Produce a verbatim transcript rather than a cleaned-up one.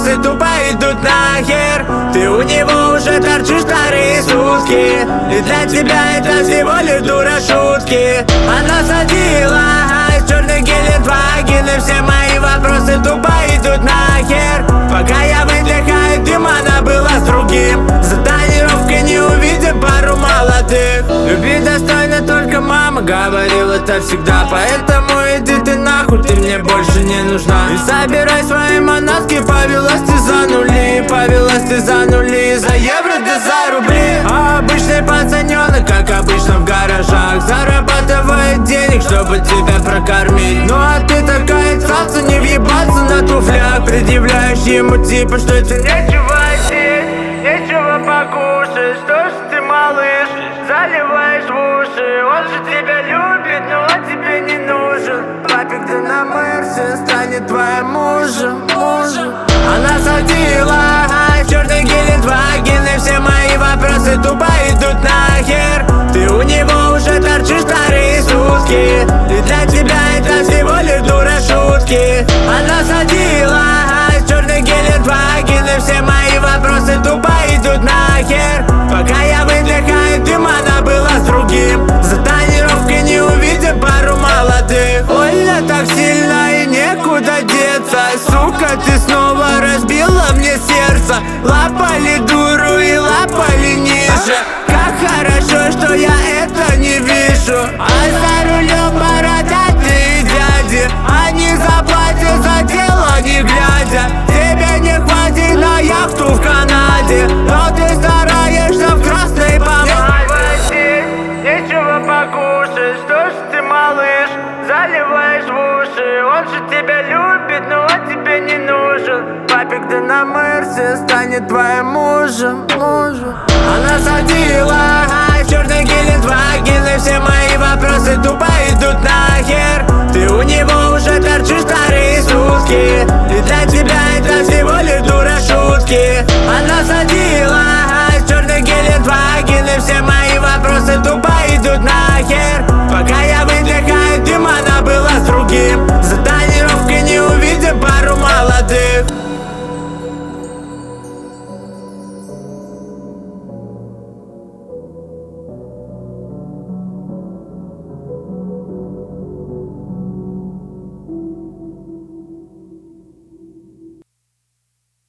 вопросы тупо идут нахер. Ты у него уже торчишь вторые сутки, и для тебя это всего лишь дура шутки. Она садила из черный Гелендваген, и все мои вопросы тупо идут нахер. Пока я выдыхаю дым, она была с другим. За тонировкой не увидим пару молодых. Любить достойно только мама говорила это всегда. Поэтому иди ты нахуй, ты мне больше не нужна. И собирай свои манатки, повелась ты за нули. Повелась ты за нули, за евро да за рубли. А обычный пацанёнок, как обычно в гаражах, зарабатывает денег, чтобы тебя прокормить. Ну а ты такая цаца, не въебаться на туфлях. Предъявляешь ему типа, что это нечего одеть, нечего покушать. Что ж ты, малыш, заливаешь в уши? Он же тебя любит, но он тебе не нужен. Папик, да на Мерсе станет твоим мужем, мужем. Она садила в черный Гелендваген, и все мои вопросы тупо идут нахер. Ты у него уже торчишь вторые сутки, и для тебя это всего лишь дура шутки. Она садила в черный Гелендваген, и все мои вопросы тупо идут нахер. Пока я выдыхаю дым, она была с другим. За тонировкой не увидим пару молодых. Больно так сильно и некуда деться. Сука, ты снова разбила мне сердце. Лапали дуру и лапали ниже. Как хорошо, что я это не вижу. А за рулем бородатые дяди, они заплатят за дело не глядя. Тебе не хватит на яхту в Канаде, но ты стараешься в красной помаде. Нечего покушать, что ж ты, малыш, заливаешь в уши? Он же тебя любит, но он тебе не нужен. Папик, да на Мерсе станет твоим мужем, мужем. Она садила в черный Гелендваген, и все мои вопросы тупо идут нахер. Ты у него уже торчишь.